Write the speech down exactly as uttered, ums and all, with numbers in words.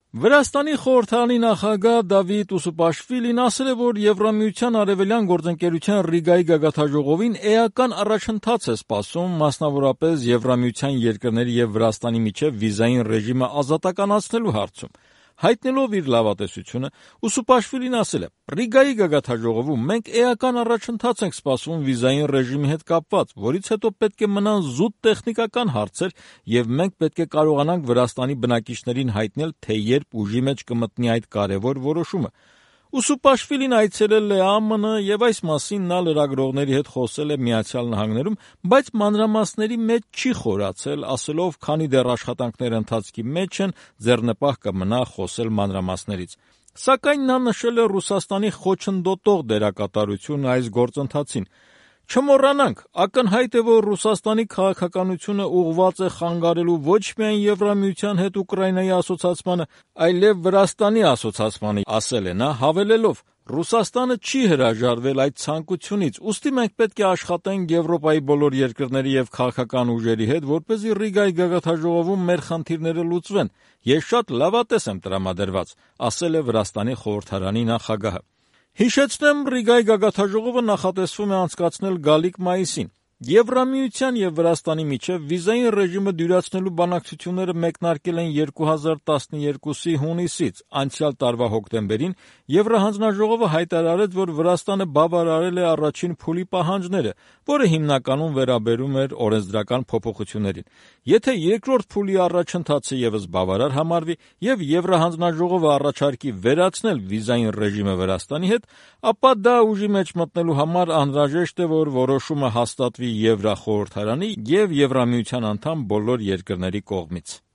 Վրաստանի խորհրդարանի նախագահ Դավիթ Ուսուպաշվիլին ասել է, որ Եվրամիության արևելյան գործընկերության Ռիգայի գագաթնաժողովին էական առաջընթաց է սպասում, մասնավորապես Եվրամիության երկրների եւ Վրաստանի միջեւ վիզային ռեժիմը ազատականացնելու հարցում։ Հայտնելով իր լավատեսությունը, Ուսուպաշվիլին ասել է. «Ռիգայի գագաթնաժողովում մենք էական առաջընթաց ենք սպասում վիզային ռեժիմի հետ կապված, որից հետո պետք է մնան զուտ տեխնիկական հարցեր եւ մենք պետք է կարողանանք Վրաստանի բնակիչներին հայտնել, թե երբ ուժի մեջ կմտնի այդ կարեւոր որոշումը»։ Ուսուպաշվիլին այցելել է ԱՄՆ եւ այս մասին նա լրագրողների հետ խոսել է Միացյալ Նահանգներում, բայց մանրամասների մեջ չի խորացել, ասելով, քանի դեռ աշխատանքները ընթացքի մեջ են, ձեռնպահ կմնա խոսել մանրամասներից։ Սակայն նա նշել է Ռուսաստանի խոչընդոտող դերակատարությունը այս գործընթացին։ Չմոռանանք, ակնհայտ է, որ Ռուսաստանի քաղաքականությունը ուղղված է խանգարելու ոչ միայն Եվրամիության հետ Ուկրաինայի ասոցացմանը, այլև Վրաստանի ասոցացմանը, ասել է նա, հավելելով. «Ռուսաստանը չի հրաժարվել այդ ցանկությունից, ուստի մենք պետք է աշխատենք Եվրոպայի բոլոր երկրների եւ քաղաքական ուժերի հետ, որպեսզի Ռիգայի գագաթնաժողովում մեր խնդիրները լուծվեն։ Ես շատ լավատես եմ տրամադրված», ասել է Վրաստանի խորհրդարանի նախագահը։ Հիշեցնեմ, Ռիգայի գագաթնաժողովը նախատեսվում է անցկացնել գալիք մայիսին։ Եվրամիության եւ Վրաստանի միջեւ վիզային ռեժիմը դյուրացնելու բանակցությունները մեկնարկել են երկու հազար տասներկուսի հունիսից։ Անցյալ տարվա հոկտեմբերին Եվրահանձնաժողովը հայտարարեց, որ Վրաստանը բավարարել է առաջին փուլի պահանջները, որը հիմնականում վերաբերում էր օրենսդրական փոփոխություններին։ Եթե երկրորդ փուլի առաջընթացը եւս բավարար համարվի եւ Եվրահանձնաժողովը առաջարկի վերացնել վիզային ռեժիմը Վրաստանի հետ, ապա դա ուժի մեջ մտնելու համար անհրաժեշտ է, որ որոշումը հաստատվի Եվրախորհրդարանի եւ Եվրամիության անդամ բոլոր երկրների կողմից։